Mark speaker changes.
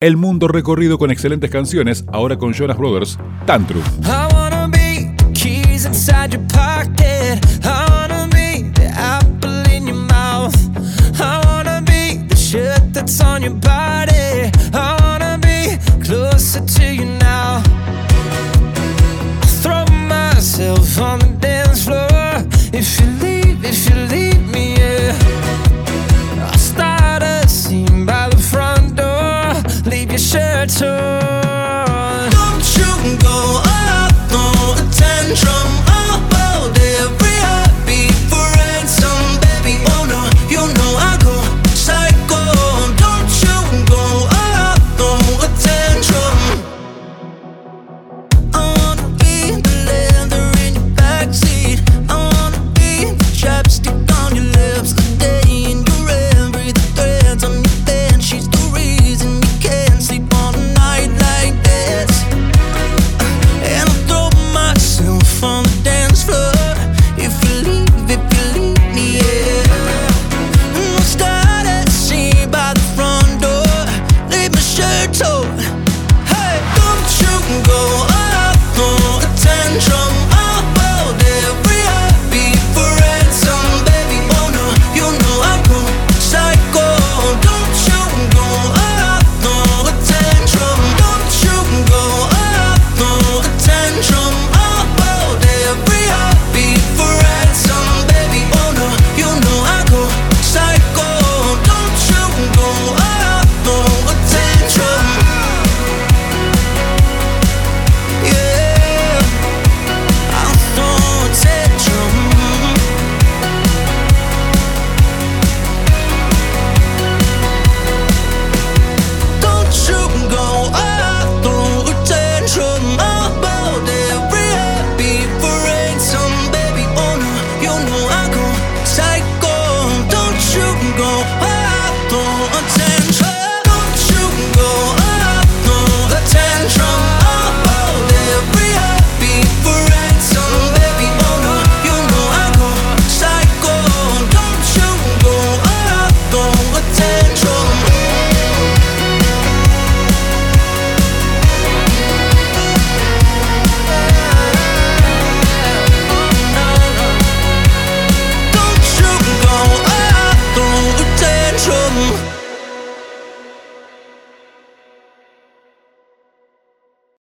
Speaker 1: el mundo recorrido con excelentes canciones, ahora con Jonas Brothers, Tantrum.
Speaker 2: I wanna be the keys inside your pocket. I wanna be the apple in your mouth. I wanna be the shirt that's on your body. I wanna be closer to you now. I throw myself on the dance floor. If you leave me, yeah. I'll start a scene by the front door. Leave your shirt on.